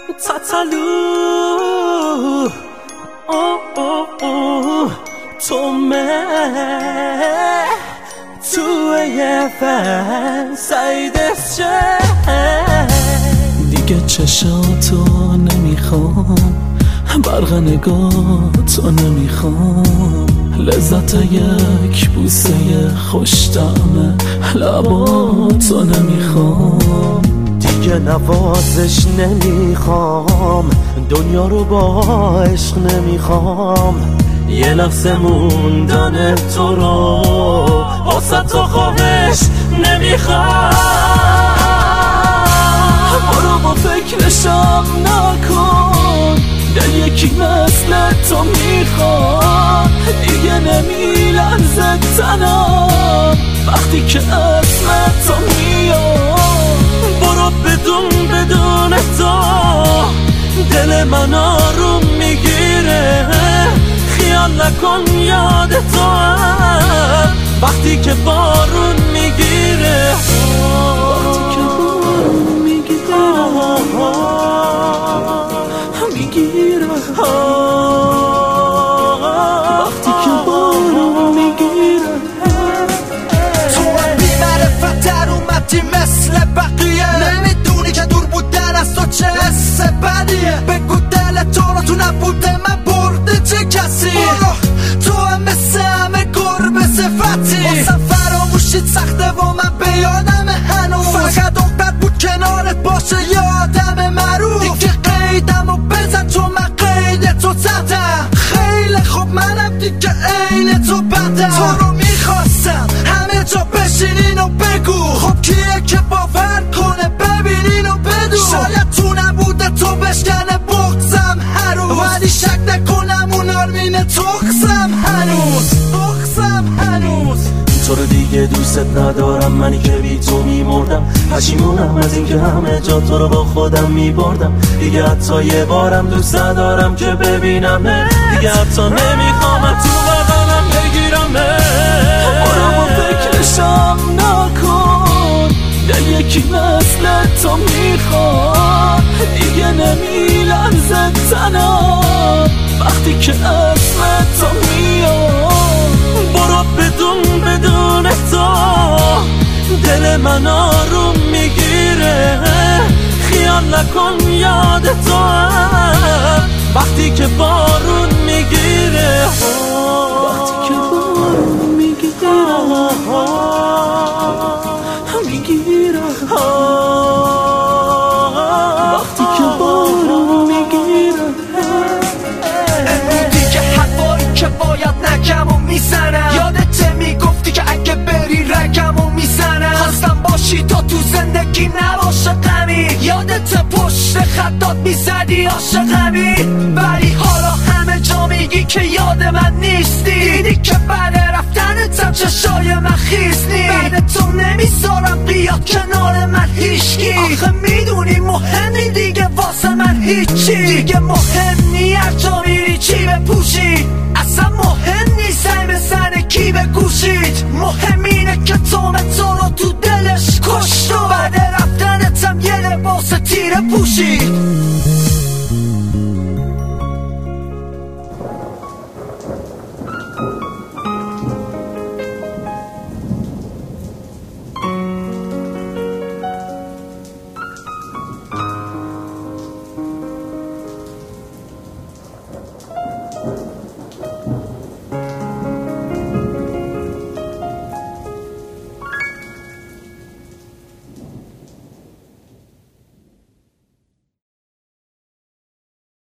تتلو تو توی فنسایدش دیگه چشاتو نمیخوام، برق نگاتو نمیخوام، لذت یک بوسه خوش‌طعم لباتو نمیخوام، دیگه نوازش نمیخوام، دنیا رو با عشق نمیخوام، یه لحظه موندن تو رو واسه تو خواهش نمیخوام. برو با فکرشم نکن، دل یکی مثل تو میخواد، دیگه نمیلرزه تنم وقتی که اسم تو میاد. برو بدون تو دل من آروم میگیره، خیال نکن یاد تو هم وقتی که بارون میگیره، وقتی که بارون میگیره وقتی که بارون میگیره. تو هم بی‌معرفت‌تر اومدی مثل بقیه، نمیدونی که دور بودن از تو چه حس بدیه. بگو دل تو رو تو نبوده من برده چه کسی، تو هم مثل همه گربه صفتی، واسم فراموشیت سخته و من به یادم هنوز، فقط دختر بود کنارت باشه یادم مرو، دیگه قیدم و بزن چون من قید تو زدم. خیلی خوب منم دیگه عین تو بدم، تو رو میخواستم همه جا بشینین و بگو خب کیه که باور کنه ببینین و بدون، شاید تو نبوده تو بشکنه بغزم هر روز، ولی شک نکنم اون آرمین تخصم هنوز. تو رو دیگه دوست ندارم، منی که بی تو میمردم، پشیمونم از این که همه جا تو رو با خودم میبردم، دیگه حتی یه بارم دوست ندارم که ببینم، دیگه حتی نمیخوام تو بغلم بگیرم. برو با فکرشم نکن، دل یکی مثل تو میخواد، دیگه نمیلرزه تنم وقتی که اسم تو میاد. برو بدون تو دل من آروم میگیره، خیال نکن یاد تو هم وقتی که بارون میگیره، وقتی که بارون میگیره وقتی که بارون میگیره. دیگه حرفایی که باید نگم و میزنم، یادت میگفتی که اگه بری رگم و میزنم، خواستم باشی تا تو زندگی نباشه غمی، یادت پشت خطات میزدی عاشقمی، ولی حالا همه جا میگی که یاد من نیستی، دیدی که بعد رفتنتم چشای من خیس نیست، بعد تو نمیذارم بیاد کنار من هیچکی، آخه میدونی مهمی دیگه واسه من هیچی، دیگه مهم نی هر جا میری چی بپوشی، اصلا مهم نیست سعی بزنه کی به گوشید، مهم اینه که تو رو تو دلش کشت و بعد رفتنتم یه لباس تیره پوشید.